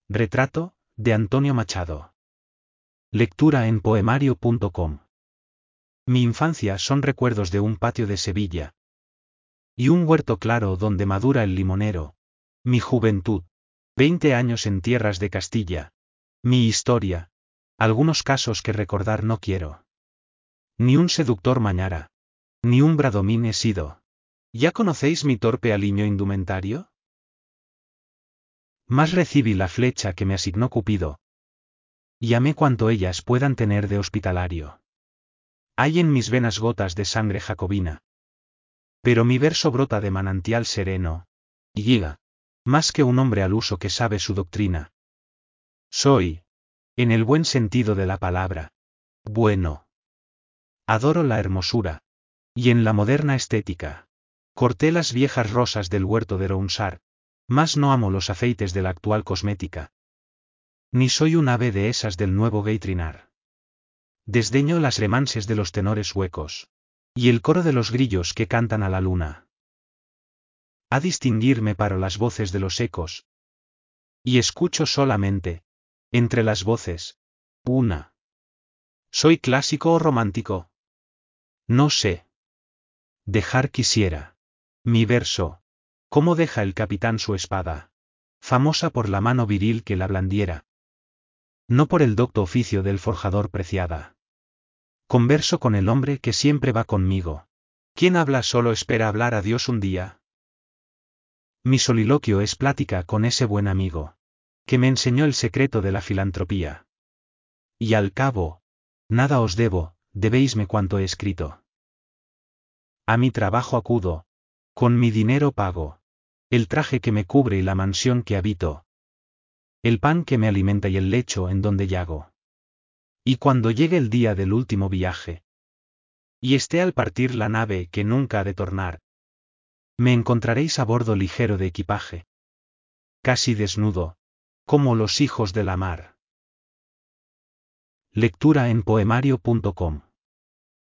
Retrato, de Antonio Machado. Lectura en poemario.com. Mi infancia son recuerdos de un patio de Sevilla. Y un huerto claro donde madura el limonero. Mi juventud. 20 años en tierras de Castilla. Mi historia. Algunos casos que recordar no quiero. Ni un seductor mañara. Ni un bradomín he sido. ¿Ya conocéis mi torpe aliño indumentario? Más recibí la flecha que me asignó Cupido. Y amé cuanto ellas puedan tener de hospitalario. Hay en mis venas gotas de sangre jacobina. Pero mi verso brota de manantial sereno. Y llega. Más que un hombre al uso que sabe su doctrina. Soy. En el buen sentido de la palabra. Bueno. Adoro la hermosura. Y en la moderna estética. Corté las viejas rosas del huerto de Ronsard. Mas no amo los aceites de la actual cosmética. Ni soy un ave de esas del nuevo gay trinar. Desdeño las remanses de los tenores huecos. Y el coro de los grillos que cantan a la luna. A distinguirme paro las voces de los ecos. Y escucho solamente, entre las voces, una. ¿Soy clásico o romántico? No sé. Dejar quisiera. Mi verso. ¿Cómo deja el capitán su espada? Famosa por la mano viril que la blandiera. No por el docto oficio del forjador preciada. Converso con el hombre que siempre va conmigo. ¿Quién habla solo espera hablar a Dios un día? Mi soliloquio es plática con ese buen amigo, que me enseñó el secreto de la filantropía. Y al cabo, nada os debo, debéisme cuanto he escrito. A mi trabajo acudo, con mi dinero pago, el traje que me cubre y la mansión que habito, el pan que me alimenta y el lecho en donde yago. Y cuando llegue el día del último viaje, y esté al partir la nave que nunca ha de tornar, me encontraréis a bordo ligero de equipaje, casi desnudo, como los hijos de la mar. Lectura en poemario.com